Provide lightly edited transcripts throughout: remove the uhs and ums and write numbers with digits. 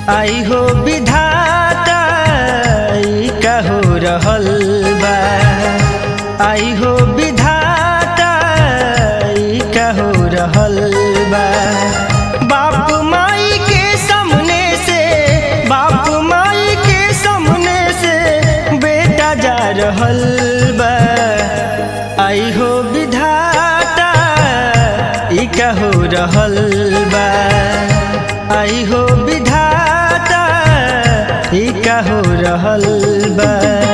आई हो विधाता ई का हो रहल बा। आई हो विधाता ई का हो रहल बा। बाप माई के सामने से, बाप माई के सामने से बेटा जा रहल बा। आई हो विधाता ई का हो रहल बा। आई हो विधाता ई का हो रहल बा।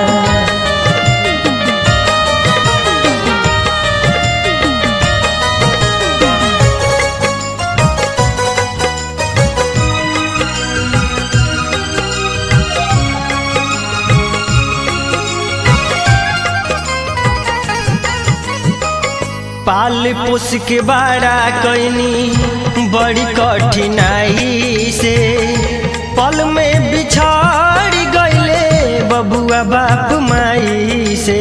पाल पोस के बड़ा कैनी बड़ी कठिनाई से, पल में बिछड़ गईले बबुआ बाप माई से।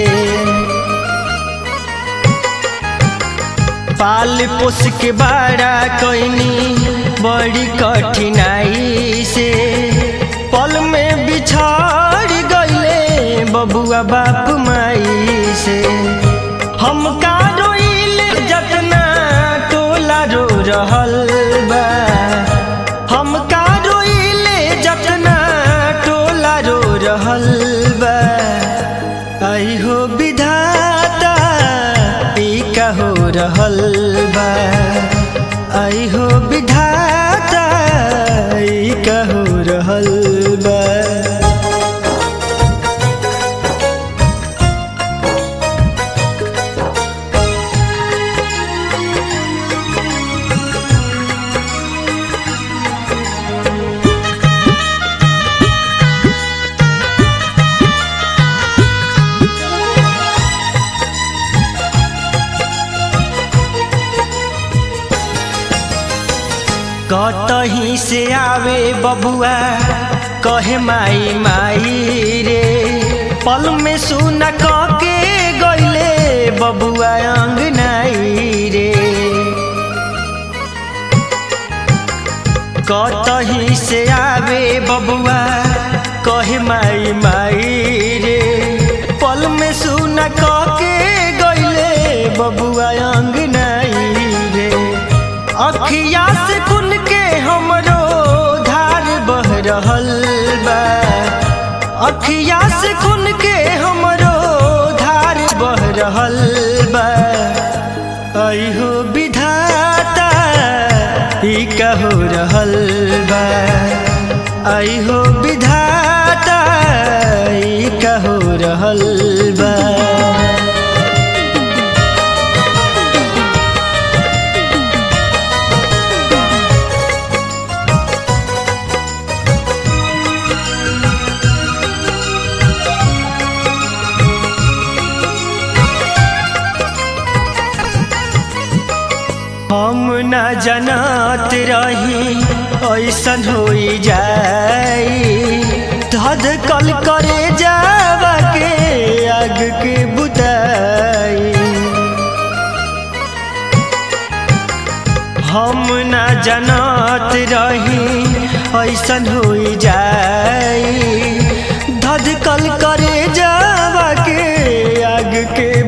पाल पोस के बड़ा कैनी बड़ी कठिनाई से, पल में बिछड़ गईले बबुआ बाप माई से। हम का जतना टोला रो रहल बा। हम का रोइले जतना टोला रो रहल बा। आई हो विधाता ई का हो रहल बा। आई हो विधाता ई का हो रहल बा। कतही से आवे बबुआ कहे माई माई रे, पल में सुना के गईले बबुआ अंगनाई रे। कतही से आवे बबुआ कहे माई माई रे, पल में सुना के गईले बबुआ अंगनाई रे। अखिया से खुन के हमरो धार बह रहल बा। अखिया से खुन के हमरो धार बह रहल बा। आई हो विधाता ई का हो रहल बा। आई हो विधाता ई का हो रहल बा। हम न जानत रही ऐसन होई जाई, धधकल करे जावा के आग के बुताई। हम न जानत रही ऐसन होई जाई, धधकल करे जावा के आग के